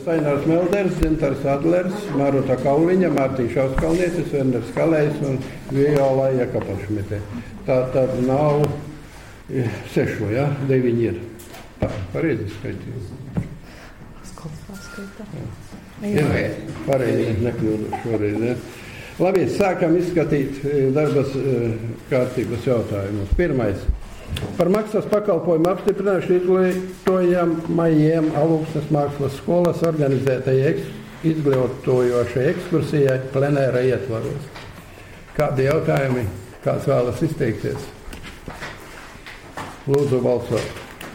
Sainārs Melders, Zintars Adlers, Maruta Kauliņa, Mārtiņš Auskalnietis, Werners Kalējs un Viola Jakapašmite. Tā tad nav 6, ja? 9 ir. Tā, pareizi skaitīju. Jā, pareizi, nekļūdu šoreiz. Ja? Labi, sākam izskatīt darbas kārtības jautājumus. Pirmais. Par maksas pakalpojumu apstiprināšanu izglītojamajiem Alūksnes mākslas skolas organizētajai izglītojošai ekskursijai plenēra ietvaros. Kādi jautājumi? Kāds vēlas izteikties? Lūdzu balsot.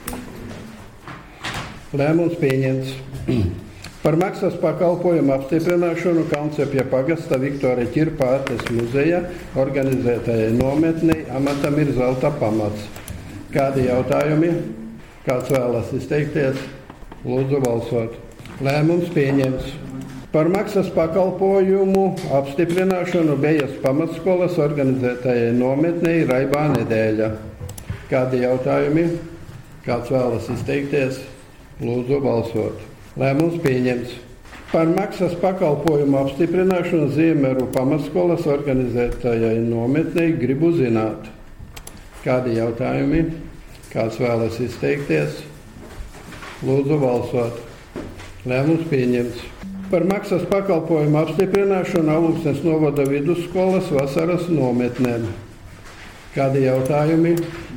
Lēmums pieņemts. Par maksas pakalpojumu apstiprināšanu Kalncepja pagasta Viktora Ķirpātes muzeja organizētajai nometnei amatam ir zelta pamats. Kādi jautājumi? Kāds vēlas izteikties? Lūdzu balsot. Lēmums pieņemts. Par maksas pakalpojumu apstiprināšanu Bejas pamatskolas organizētajai nometnei Raibā nedēļa. Kādi jautājumi? Kāds vēlas izteikties? Lūdzu balsot. Lēmums pieņemts. Par maksas pakalpojumu apstiprināšanu Ziemeru pamatskolas organizētajai nometnei gribu zināt. Kādi jautājumi? Kāds vēlas izteikties? Lūdzu balsot. Lēmums pieņemts. Par maksas pakalpojumu apstiprināšanu Alūksnes novada vidusskolas vasaras nometnēm. Kādi jautājumi?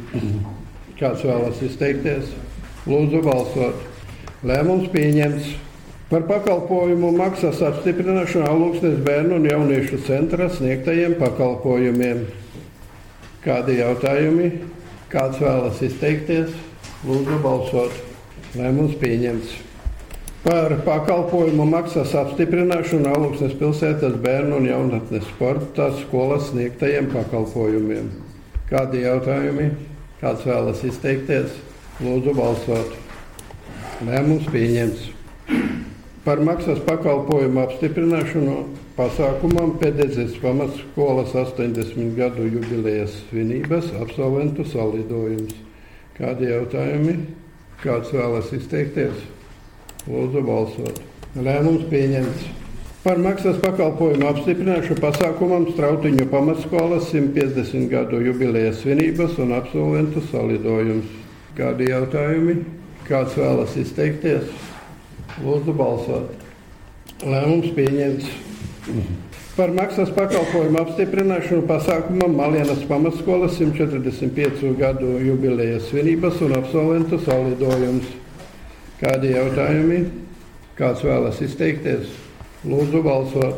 Kāds vēlas izteikties? Lūdzu balsot. Lēmums pieņemts. Par pakalpojumu maksas apstiprināšanu Alūksnes bērnu un jauniešu centra sniegtajiem pakalpojumiem. Kādi jautājumi? Kāds vēlas izteikties? Lūdzu balsot. Lēmums pieņemts. Par pakalpojumu maksas apstiprināšanu Alūksnes pilsētas bērnu un jaunatnes sporta skolas sniegtajiem pakalpojumiem. Kādi jautājumi? Kāds vēlas izteikties? Lūdzu balsot. Lēmums pieņemts. Par maksas pakalpojumu apstiprināšanu pasākumam Pedezes pamatskolas 80 gadu jubilejas svinības absolventu salidojums. Kādi jautājumi? Kāds vēlas izteikties? Lūdzu balsot. Lēmums pieņemts. Par maksas pakalpojumu apstiprināšanu pasākumam Strautiņu pamatskolas 150 gadu jubilejas svinības un absolventu salidojums. Kādi jautājumi? Kāds vēlas izteikties? Lūdzu balsot. Lēmums pieņemts. Par maksas pakalpojumu apstiprināšanu pasākumam Malienas pamatskolas 145 gadu jubilejas svinības un absolventu salidojums. Kādi jautājumi? Kāds vēlas izteikties? Lūdzu balsot.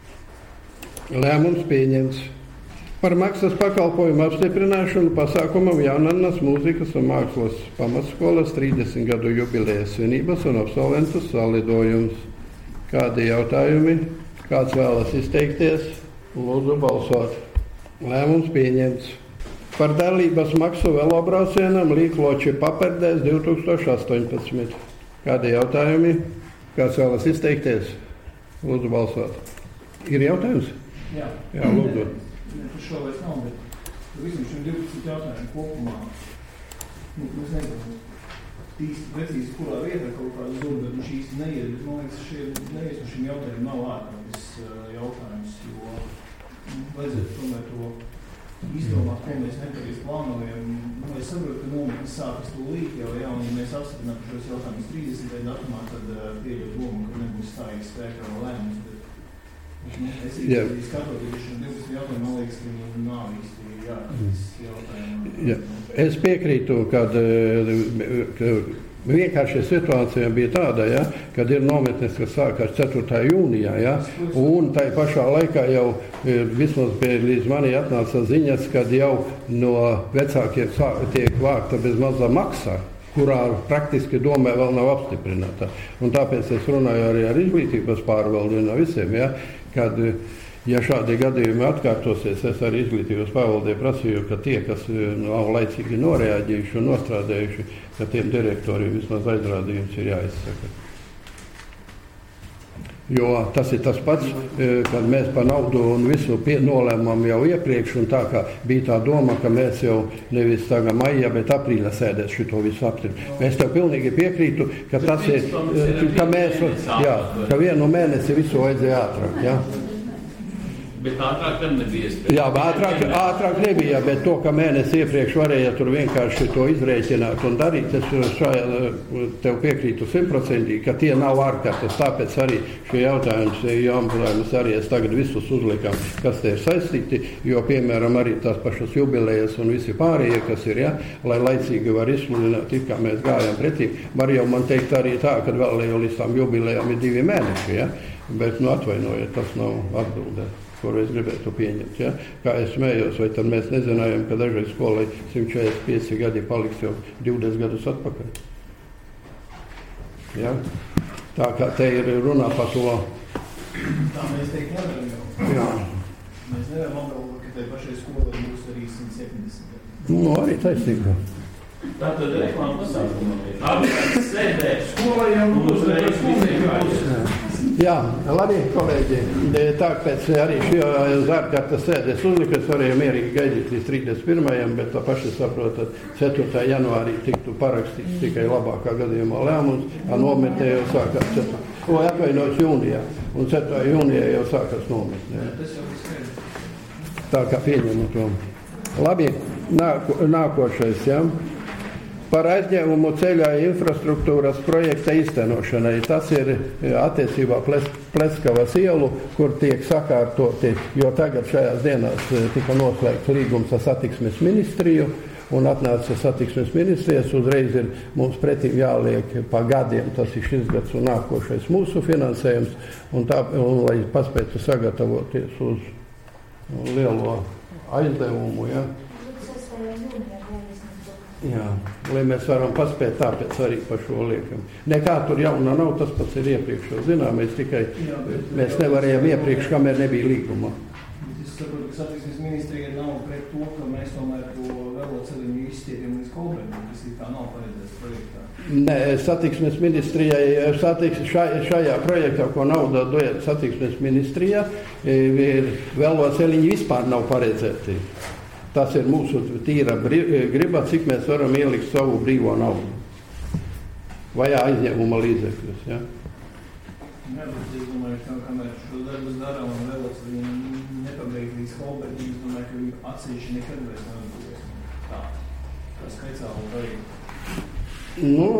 Lēmums pieņemts. Par maksas pakalpojumu apstiprināšanu pasākumam Jaunannas mūzikas un mākslas pamatskolas 30 gadu jubilejas svinības un absolventu salidojums. Kādi jautājumi? Kāds vēlas izteikties? Lūdzu balsot. Lēmums pieņemts. Par dalības maksu velobraucienam Līkloči paperdēs 2018. Kādi jautājumi? Kāds vēlas izteikties? Lūdzu balsot. Ir jautājums? Jā, lūdzu. Šo vairs nav, bet visam šim 12 jautājumiem kopumā. Mēs nezinām precīzi, kurā vietā kaut kāda zona, bet viņš īsti neiet. Man liekas, neviens no šiem jautājumiem nav ārkārtas jautājums, jo vajadzētu tomēr to izdomāt, ko mēs nepareizi plānojam. Es saprotu, ka nometnes sākas tūlīt jau, un ja mēs apstiprinām šos jautājumus 30. datumā, tad pieļaut domu, ka nebūs stājies spēkā vēl lēmums. Es īsti skatoties šiem 12 jautājumiem, man liekas, ka viņi nav īsti jāatrast jautājumi. Es piekrītu, ka vienkārši situācija bija tāda, kad ir nometnes, kas sākās 4. jūnijā, un tai pašā laikā jau vismaz līdz manī atnāca ziņas, kad jau no vecākiem tiek vākta bez mazā maksā, kurā praktiski domē vēl nav apstiprināta. Un tāpēc es runāju arī ar izglītības pārvaldi un visiem, kad, ja šādi gadījumi atkārtosies, es arī izglītības pārvaldē prasīju, ka tie, kas nav laicīgi noreaģējuši un nostrādējuši, ka tiem direktoriem vismaz aizrādījums ir jāizsaka. Jo tas ir tas pats, kad mēs par naudu un visu nolēmām jau iepriekš, un tā kā bija tā doma, ka mēs jau nevis tagad maijā, bet aprīļā sēdēs šito visu apstiprināt. Mēs tev pilnīgi piekrītu, ka tas ir, ka mēs, jā, ka vienu mēnesi visu vajadzēja ātrāk, jā. Bet ātrāk tam nebija iespēja. Jā, ātrāk nebija, bet to, ka mēnesi iepriekš varēja tur vienkārši to izrēķināt un darīt, es tev piekrītu 100%, ka tie nav ārkārtas, tāpēc arī šie jautājums arī es tagad visus uzlikām, kas te ir saistīti, jo, piemēram, arī tās pašas jubilejas un visi pārējie, kas ir, ja, lai laicīgi var izsludināt, it kā mēs gājām pretī, var jau man teikt arī tā, ka vēl jau līdz tām jubilejām ir 2 mēneši, ja, bet, atvainojiet, tas nav atbildē, kuru es gribētu pieņemt. Ja? Kā es smējos, vai tad mēs nezinājām, ka dažai skolai 145 gadi paliks jau 20 gadus atpakaļ. Ja? Tā kā te ir runā par to. Tā mēs teikt nevaram jau. Jā. Mēs nevaram apgalvot, ka tai pašai skolai būs arī 170 gadi. Nu, arī taisnība. Tātad reklāma pasākuma. Abi sēdē skolai jau uzreiz visiem vajag. Jā, labi, kolēģi. Tāpēc arī šī ārkārtas sēdes uzlika, es varēju mierīgi gaidīt līdz 31. bet tā paši saprotat, 4. janvārī tiktu parakstīts tikai labākā gadījumā lēmums, nometē jau sākās 4. Atvainojos jūnijā, un 4. jūnijā jau sākās nometē. Tā kā pieņemu to. Labi, nākošais, jā. Par aizņēmumu ceļā infrastruktūras projekta īstenošanai. Tas ir attiecībā Pleskavas ielu, kur tiek sakārtoti, jo tagad šajās dienās tika noslēgts līgums ar satiksmes ministriju, un atnāca satiksmes ministrijas, uzreiz ir mums pretī jāliek pa gadiem, tas ir šis gads un nākošais mūsu finansējums, un lai paspētu sagatavoties uz lielo aizdevumu, ja. Jā, lai mēs varam paspēt, tāpēc arī par šo liekam. Nekā tur jauna nav, tas pats ir iepriekš jau zinām, mēs nevarējām iepriekš, kamēr nebija līguma. Es saprotu, ka satiksmes ministrija nav pret to, ka mēs tomēr to veloceliņu izstiepjam līdz Kolbēm, kas ir tā nav paredzēts projektā. Nē, satiksmes ministrijai, šajā projektā, ko naudā dod satiksmes ministrijā, veloceliņi vispār nav paredzēti. Tas ir mūsu tīra griba, cik mēs varam ielikt savu brīvo naudu. Vai aizņēmuma līdzekļus, ja? Jā, bet es domāju, ka kamēr šo darbus darām un vēlos viņi nepabeigt līdz Kolbergi, es domāju, ka viņi atsevišķi nekad vairs neatbūvēs. Tā skaicālu projektu. Nu,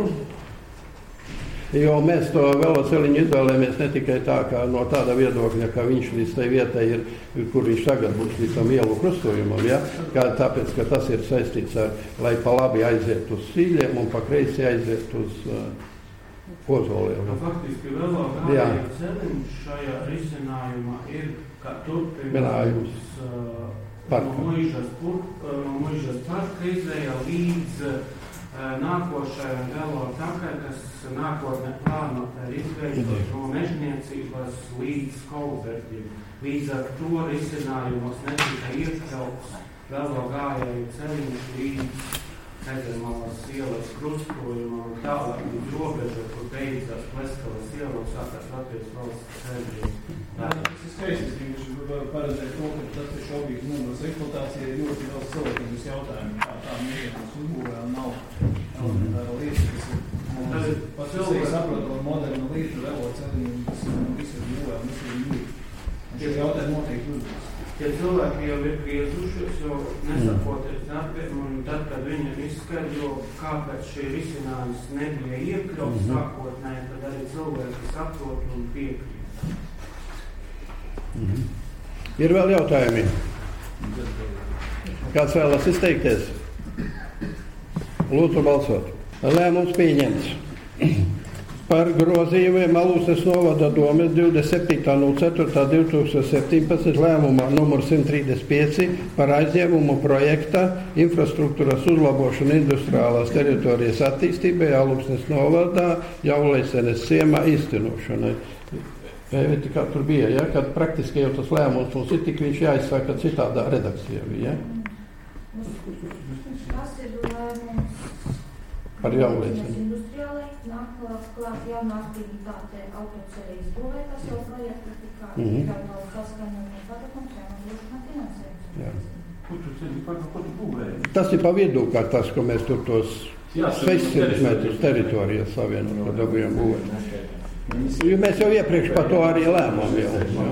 jo mēs to veloceliņu izvēlējamies ne tikai tā, kā no tāda viedokļa, ka viņš līdz tai vietai ir, kur viņš tagad būs līdz tam ielu krustojumam, ja? Tāpēc, ka tas ir saistīts ar, lai pa labi aiziet uz Sīļiem un pa kreisi aiziet uz Ozoliem. Faktiski vēl ceļš šajā risinājumā ir, ka turpinājums no Muižas parka izvēja līdz nākošajai velo takai, kas nākotnē plāno izveidot no mežniecības līdz Kolberģim. Līdz ar to risinājumos netika iekļauts velo gājēju ceļš līdz Eģemalas ielas krustojumā un tālāk līdz robeža, kur beidzās Pleskavas iela un sākās Latvijas valsts ceļš. Tas ir skaisti, ka viņš paredzēja to, ka tas ir šobrīd numurs eksploatācija ir ļoti daudz cilvēkus jautājumu, tā mīļienas uzbūvē nav lietas, kas ir pats saprotot modernu lietu, veloceliņu, kas visu ir būvē un visu ir mīļi. Un šis jautājumi noteikti uzbūs. Tie cilvēki jau ir griezušies, jo nesakoties darbiem, un tad, kad viņam izskaidro, kāpēc šī risinājums nebija iekļauts sākotnēji, tad arī cilvēki saprot un piekrīt. Ir vēl jautājumi? Kāds vēlas izteikties? Lūdzu balsot. Lēmums pieņemts. Par grozījumiem Alusnes novada domes 27.04.2017 lēmumā numur 135 par aizņēmumu projekta infrastruktūras uzlabošanu industriālās teritorijas attīstībai Alusnes novadā Jaulaisenes ciemā īstenošanai. Kā tur bija, ja? Kad praktiski jau tas lēmums mums ir, tik viņš jāizsaka citādā redakcijā. Ja? Tas ir lēmums par Jaulaiseni. industriālai nāk klāt jauna aktivitāte autoceļa izbūvē, kas jau projekta tika iekļauta saskaņojuma padomus, jānodrošina finansējums. Ko tu būvēji? Tas ir pa vidu, kā tas, ko mēs tur tos 600 metrus teritorijas savienot, ko dabujam būvēt. Jo mēs jau iepriekš par to arī lēmām jau.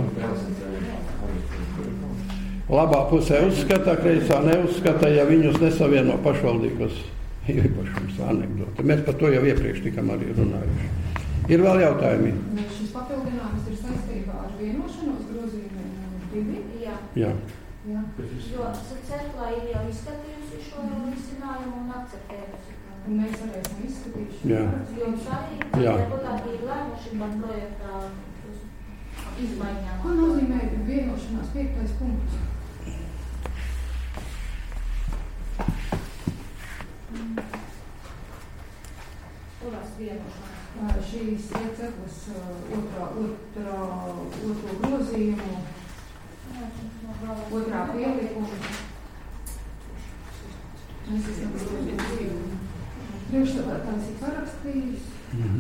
Labā pusē uzskata, kreisā neuzskata, ja viņus nesavieno pašvaldības īpašums anekdote. Mēs par to jau iepriekš tikam arī runājuši. Ir vēl jautājumi? Šis papildinājums ir saistībā ar vienošanos grozījumiem 2? Jā. Jo cerklā ir jau izskatījusi šo risinājumu un akceptējusi. Un mēs arī esam izskatījuši. Jā. Jums arī deputāti ir lēmuši par projektā izmaiņām. Ko nozīmē vienošanās 5. punkts? Kurās vienošanās? Šīs cerklas otro grozījumu, otrā pielikuma. Mēs esam grozījumu. Priekšstādātājs ir parakstījis.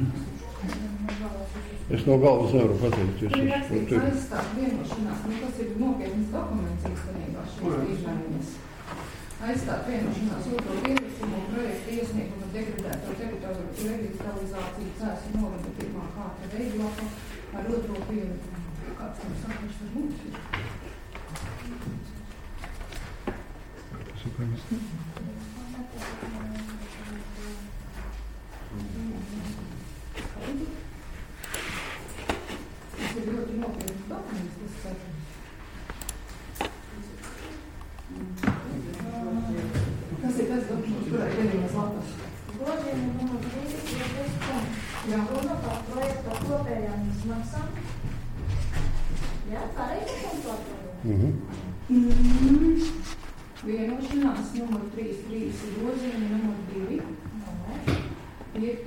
Es no galvas nevaru pateikt. Tur ir rakstīts aizstāt vienošanās. Tas ir nopietnas dokuments īstenībā šīs izmaiņas. Aizstāt vienošanās otro pielikumu projektu iesniegumu degradēto teritoriju revitalizāciju Cēsu novada pirmā kārta veidlapa ar otro pielikumu. Kāds tam sakars ar mums ir? Tas ir ļoti nopietnas dokuments, tas sakars. Kas ir tas dokuments, kurā ir vienības lapas? Grozījumi numur 3 ir bez punkts. Runa par projekta kopējām izmaksām. Jā, pareizi konstatēju. Vienošanās numur 3 ir grozījumi numur 2. 5.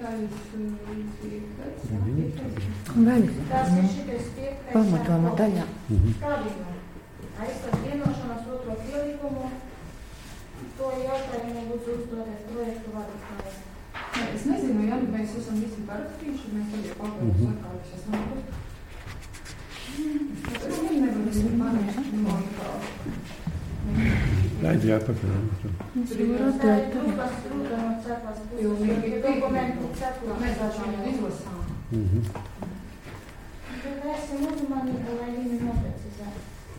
Tas ir šitais 5. Pamatojuma daļā. Kādījumā. Aizstāt vienošanās otro pielikumu. To jautājumu būtu uzdoties projektu vadītājai. Es nezinu, ja mēs esam visi parakstījuši, mēs arī papildus sakāruši esam. Es nevaru visi parakstījuši. Laidi jāpakaļ. Tur ir grupas no cerklās puses. Dokumentu cerklā. Mēs šādi izlasām. Tad esam uzmanīgi, lai viņi noprecizē.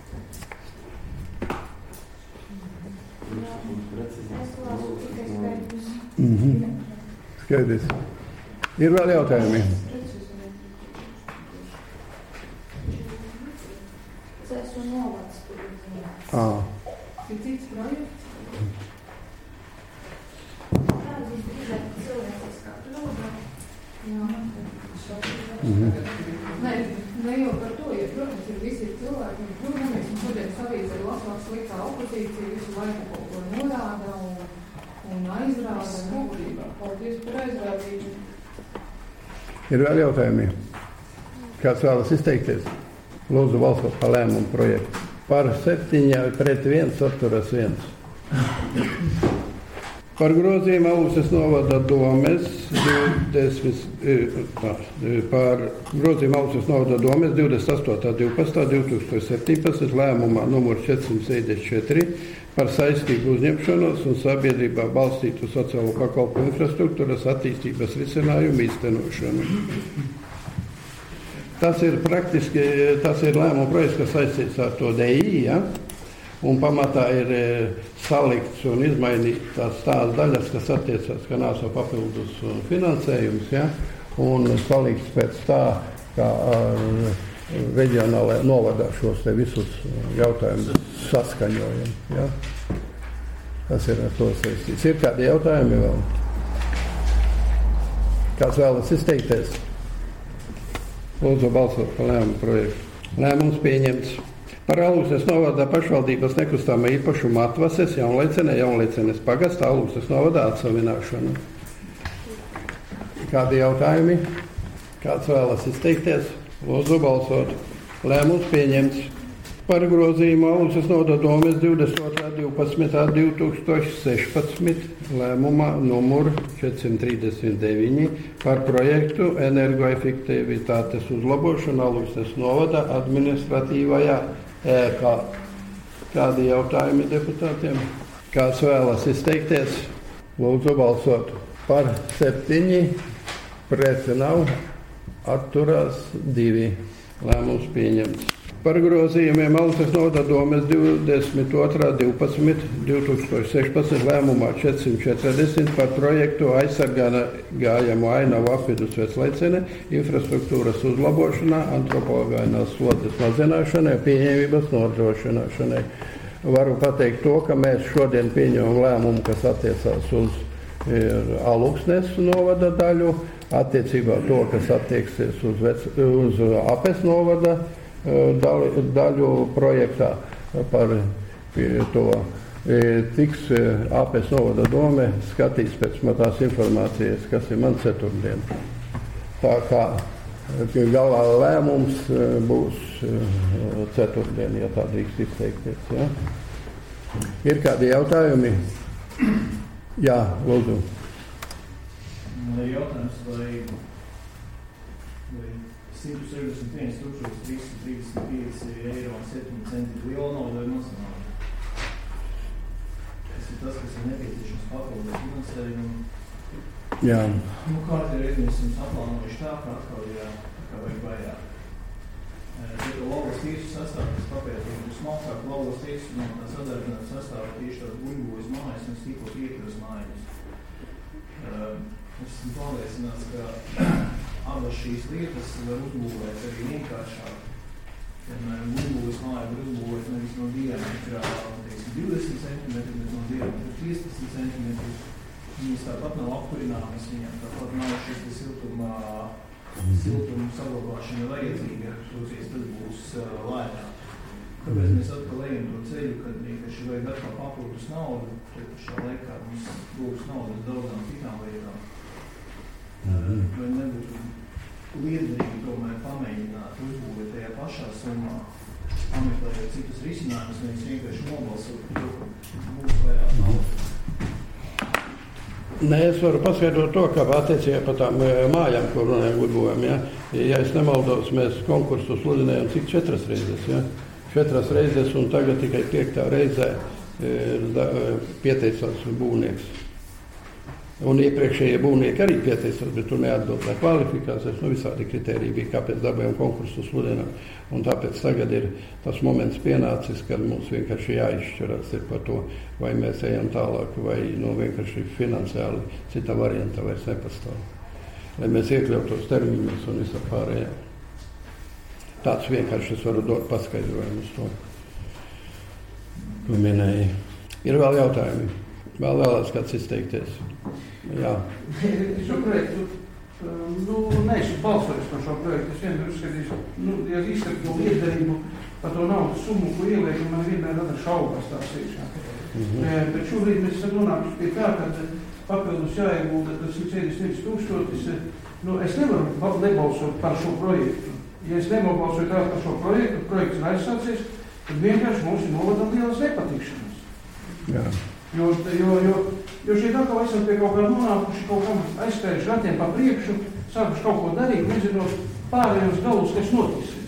Es lasu tikai skaidrs. Skaidrs. Ir vēl jautājumi? Cēsu novads tur ir zināt. Ir cits projekts? Kāds ir drīzāk cilvēciskā kļūda? Ne jau par to, ja, protams, ir visi cilvēki, un kļūdamies, un šodien savīdz ar lasvāk sliktā opozīcija visu laiku kaut ko norāda un aizrāda. Paldies par aizrādību. Ir vēl jautājumi? Kāds vēlas izteikties? Lūdzu balsot par lēmumu projektu. Par 7-1 atturas 1. Par grozījumu Aluses novada domes 28.12.2017 lēmumā numur 474 par saistību uzņemšanos un sabiedrībā balstītu sociālo pakalpojumu infrastruktūras attīstības risinājumu īstenošanu. Tas ir praktiski, tas ir lēmuma projekts, kas saistīts ar to DI, ja? Un pamatā ir salikts un izmainītas tās daļas, kas attiecas, ka nāso papildus finansējums, ja? Un salikts pēc tā, kā reģionālajā novadā šos te visus jautājumus saskaņojam. Ja? Tas ir ar to saistīts. Ir kādi jautājumi vēl? Kāds vēlas izteikties? Lūdzu balsot par lēmumu projektu. Lēmums pieņemts. Par Aluses novadā pašvaldības nekustamā īpašuma atvases Jaunlaicenes pagastā Aluses novadā atsavināšanu. Kādi jautājumi? Kāds vēlas izteikties? Lūdzu balsot. Lēmums pieņemts. Par grozījumu Aluces novada domes 22.12.2016 lēmumā numur 439 par projektu energoefektivitātes uzlabošanu Aluces novada administratīvajā ēkā. Kādi jautājumi deputātiem? Kāds vēlas izteikties? Lūdzu balsot. Par 7, pret nav, atturās 2. Lēmums pieņemts. Par grozījumiem Aluces novada domes 22.12.2016 lēmumā 440 par projektu aizsargājamu ainavu apvidus veclaicene, infrastruktūras uzlabošanā, antropogēnās slodzes mazināšanai, pieņemības nodrošināšanai. Varu pateikt to, ka mēs šodien pieņemam lēmumu, kas attiecās uz Aluksnes novada daļu, attiecībā to, kas attieksies uz Apes novada daļu projektā par to. Tiks Apes novada dome skatīs pēc tās informācijas, kas ir man ceturtdien. Tā kā galā lēmums būs ceturtdien, ja tā drīkst izteikties. Ja? Ir kādi jautājumi? Jā, lūdzu. Jautājums, vai 161,335 eiro un 7 centi liela nauda vai maza nauda? Tas ir tas, kas ir nepieciešams papildus finansējumu. Jā. Kārtīgi mēs esam aplānojuši tā, ka atkal vajag vairāk. Tad lauvas tiesu sastāvs papētīt būs smalkāk. Lauvas tiesu no tā sadarbināta sastāvā tieši tās buļbuļas mājas un stīkot iekļuvas mājas. Es esmu pārliecināts, ka abas šīs lietas var uzbūvēt arī vienkāršāk. Piemēram, buļbuļas māja var uzbūvēt nevis no diametra 20 cm, bet no diametra 15 cm. Viņas tāpat nav apkurināmas, viņām tāpat nav šis siltuma saglabāšana vajadzīga, protams, tas būs lētāk. Kāpēc mēs atkal ejam to ceļu, kad vienkārši vajag atkal papildus naudu, tad pašā laikā mums būs naudas daudzām citām lietām. Vai nebūtu liederīgi tomēr pamēģināt uzbūvēt tajā pašā summā, pameklējot citus risinājumus, nevis vienkārši nobalsot par to, ka būs vairāk naudas. Nē, es varu paskaidrot to, ka attiecībā par tām mājām, kur runājam uzbūvēm, ja es nemaldos, mēs konkursu sludinājām cik 4 reizes, 4 reizes, un tagad tikai 5. reizē pieteicās būvnieks. Un iepriekšējie būvnieki arī pieteicās, bet tur neatbildēja kvalifikācijas, visādi kritēriji bija, kāpēc dabējām konkursu sludinām. Un tāpēc tagad ir tas moments pienācis, kad mums vienkārši jāizšķirās ir par to, vai mēs ejam tālāk, vai vienkārši finansiāli cita varianta vairs nepastāv. Lai mēs iekļautos termiņos un visā pārējā. Tāds vienkārši es varu dot paskaidrojumu uz to, ko minēja. Ir vēl jautājumi? Vēl vēlās kāds izteikties? Jā. Šo projektu, neesmu balsojis par šo projektu. Es vienmēr uzskatīšu, ja izskatu to liederību par to naudas summu, ko ieliekam, man vienmēr rada šaubas tās iekšā. Bet šobrīd mēs esam nonākuši pie tā, ka papildus jāiegulda tas 171,000. Es nevaru nebalsot par šo projektu. Ja es nebalsoju tā par šo projektu, projekts ir aizsācies, tad vienkārši mums ir novadam lielas nepatikšanas. Jā. Jo šeit atkal esam pie kaut kā nonākuši, kaut kam aizskrējuši ratiem pa priekšu, sākuši kaut ko darīt, nezinot pārējos galus, kas notiksies.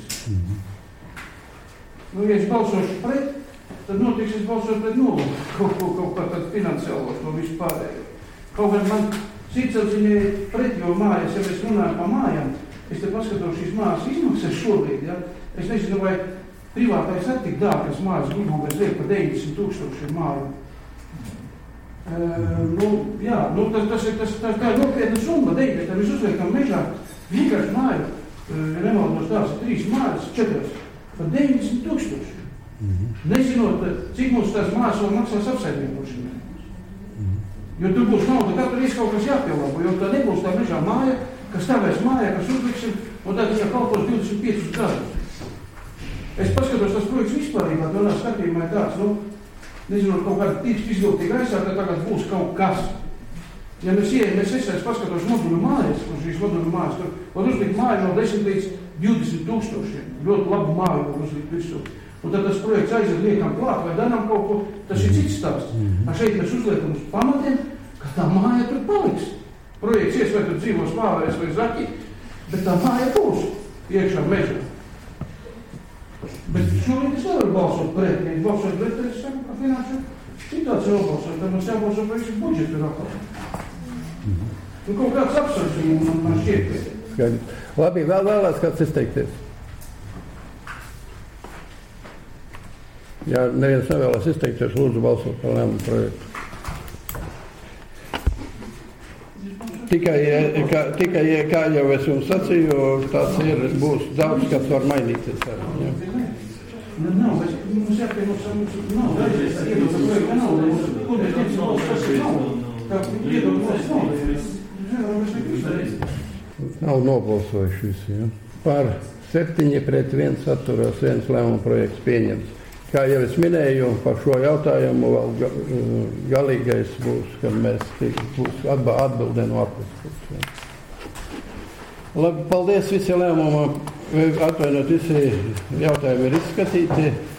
Ja es balsošu pret, tad notiks, es balsošu pret nulli, kaut kā tad finansiālos no visu pārējo. Kaut kā man sīcelsīņai pret, jo mājas, ja mēs runājam pa mājām, es te paskatos šīs mājas izmaksas šobrīd, es nezinu, vai privātais ir tik dārgas mājas, gribūgais liek pa 90,000 māju. Tā ir nopietna summa, bet mēs uzliekam mežā vienkārši māju, ja nemaldos tās ir 3 mājas, 4, par 90,000. Nezinot, cik mums tās mājas vēl maksās apsaimniekošanai. Jo tur būs nauda, katru reizi kaut kas jāpielabo, jo tā nebūs tā mežā māja, kas stāvēs mājā, kas uzliksim, un tad viņa kalpos 25 gadus. Es paskatos, tas projekts vispārībā, manā skatījumā ir tāds, nezinot, kaut kāda tīkst izvilktī gaisā, tad tagad būs kaut kas. Ja mēs paskatos moduļu mājas, un šīs moduļu mājas, tur var uzlikt māju no 10 līdz 20,000. Ļoti labu māju var uzlikt visu. Un tad tas projekts aiziet liekam klāt vai darām kaut ko, tas ir cits stāsts. Šeit mēs uzliekam uz pamatiem, ka tā māja tur paliks. Projekts ies vai tur dzīvos vārēs vai zaķi, bet tā māja būs iekšā mežā. Bet šobrīd es nevaru balsot pret, ja balsot pret, tad es saku, ka finanšu situācija jābalsot, tad mums jābalsot par visu budžetu rakā. Nu, kaut kāds apsvērts man šķiet. Skaidrs. Labi, vēl vēlēs kāds izteikties. Ja neviens nevēlas izteikties, lūdzu balsot par lēmumu projektu. Tikai, kā jau es jums sacīju, tāds būs daudz, kas var mainīties. Ja. Nav, bet mums jāpienos, nav, daļais iedot projekta nav, ko mēs tiecam, kas ir nav. Tā iedot projekta nav. Nav nobalsojuši visi, ja. Par 7-1 atturās viens lēmuma projekts pieņemts. Kā jau es minēju, par šo jautājumu vēl galīgais būs, kad mēs būs atbildē no apvienības. Labi, paldies, visi lēmumi, atvainot, visi jautājumi ir izskatīti.